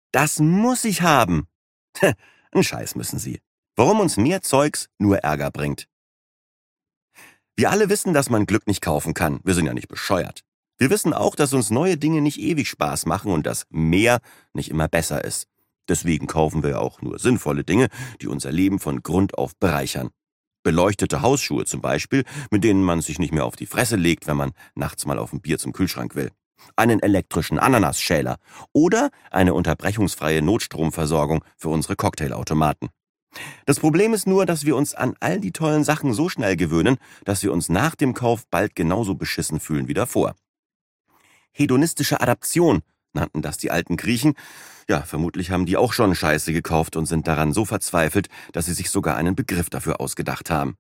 Das muss ich haben. Ein Scheiß müssen Sie. Warum uns mehr Zeugs nur Ärger bringt. Wir alle wissen, dass man Glück nicht kaufen kann. Wir sind ja nicht bescheuert. Wir wissen auch, dass uns neue Dinge nicht ewig Spaß machen und dass mehr nicht immer besser ist. Deswegen kaufen wir auch nur sinnvolle Dinge, die unser Leben von Grund auf bereichern. Beleuchtete Hausschuhe zum Beispiel, mit denen man sich nicht mehr auf die Fresse legt, wenn man nachts mal auf ein Bier zum Kühlschrank will. Einen elektrischen Ananasschäler oder eine unterbrechungsfreie Notstromversorgung für unsere Cocktailautomaten. Das Problem ist nur, dass wir uns an all die tollen Sachen so schnell gewöhnen, dass wir uns nach dem Kauf bald genauso beschissen fühlen wie davor. Hedonistische Adaption nannten das die alten Griechen. Ja, vermutlich haben die auch schon Scheiße gekauft und sind daran so verzweifelt, dass sie sich sogar einen Begriff dafür ausgedacht haben.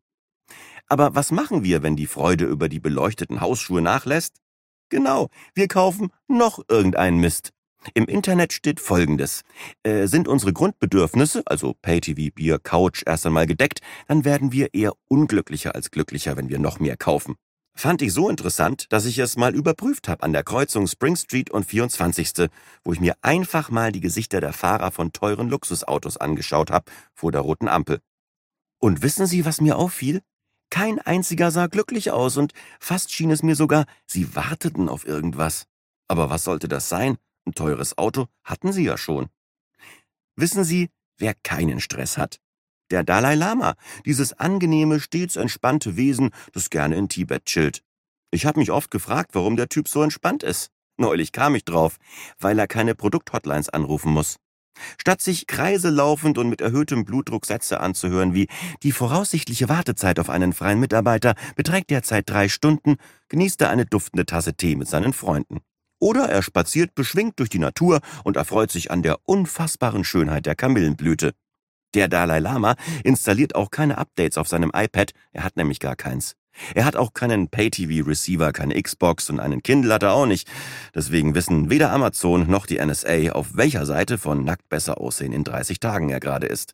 Aber was machen wir, wenn die Freude über die beleuchteten Hausschuhe nachlässt? Genau, wir kaufen noch irgendeinen Mist. Im Internet steht Folgendes. Sind unsere Grundbedürfnisse, also Pay-TV, Bier, Couch, erst einmal gedeckt, dann werden wir eher unglücklicher als glücklicher, wenn wir noch mehr kaufen. Fand ich so interessant, dass ich es mal überprüft habe an der Kreuzung Spring Street und 24., wo ich mir einfach mal die Gesichter der Fahrer von teuren Luxusautos angeschaut habe vor der roten Ampel. Und wissen Sie, was mir auffiel? Kein einziger sah glücklich aus und fast schien es mir sogar, sie warteten auf irgendwas. Aber was sollte das sein? Ein teures Auto hatten sie ja schon. Wissen Sie, wer keinen Stress hat? Der Dalai Lama, dieses angenehme, stets entspannte Wesen, das gerne in Tibet chillt. Ich habe mich oft gefragt, warum der Typ so entspannt ist. Neulich kam ich drauf, weil er keine Produkthotlines anrufen muss. Statt sich kreiselaufend und mit erhöhtem Blutdruck Sätze anzuhören wie »Die voraussichtliche Wartezeit auf einen freien Mitarbeiter beträgt derzeit 3 Stunden«, genießt er eine duftende Tasse Tee mit seinen Freunden. Oder er spaziert beschwingt durch die Natur und erfreut sich an der unfassbaren Schönheit der Kamillenblüte. Der Dalai Lama installiert auch keine Updates auf seinem iPad, er hat nämlich gar keins. Er hat auch keinen Pay-TV-Receiver, keine Xbox und einen Kindle hat er auch nicht. Deswegen wissen weder Amazon noch die NSA, auf welcher Seite von nackt besser aussehen in 30 Tagen er gerade ist.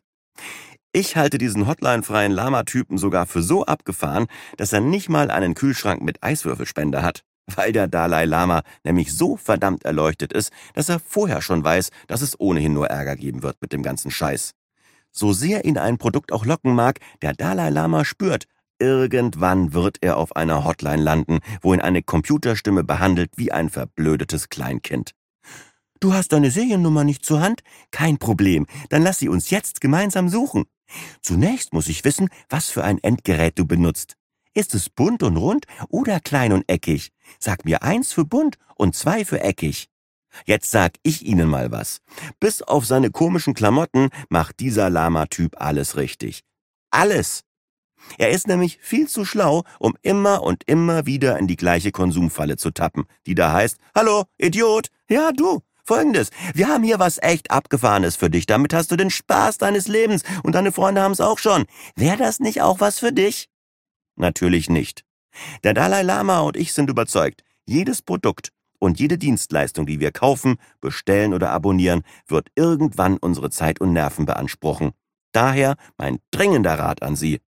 Ich halte diesen hotline-freien Lama-Typen sogar für so abgefahren, dass er nicht mal einen Kühlschrank mit Eiswürfelspender hat. Weil der Dalai Lama nämlich so verdammt erleuchtet ist, dass er vorher schon weiß, dass es ohnehin nur Ärger geben wird mit dem ganzen Scheiß. So sehr ihn ein Produkt auch locken mag, der Dalai Lama spürt, irgendwann wird er auf einer Hotline landen, wo ihn eine Computerstimme behandelt wie ein verblödetes Kleinkind. »Du hast deine Seriennummer nicht zur Hand? Kein Problem, dann lass sie uns jetzt gemeinsam suchen. Zunächst muss ich wissen, was für ein Endgerät du benutzt. Ist es bunt und rund oder klein und eckig? Sag mir 1 für bunt und 2 für eckig.« Jetzt sag ich Ihnen mal was. Bis auf seine komischen Klamotten macht dieser Lama-Typ alles richtig. Alles! Er ist nämlich viel zu schlau, um immer und immer wieder in die gleiche Konsumfalle zu tappen, die da heißt, »Hallo, Idiot! Ja, du! Folgendes, wir haben hier was echt Abgefahrenes für dich, damit hast du den Spaß deines Lebens und deine Freunde haben's auch schon. Wäre das nicht auch was für dich?« Natürlich nicht. Der Dalai Lama und ich sind überzeugt, jedes Produkt und jede Dienstleistung, die wir kaufen, bestellen oder abonnieren, wird irgendwann unsere Zeit und Nerven beanspruchen. Daher mein dringender Rat an Sie.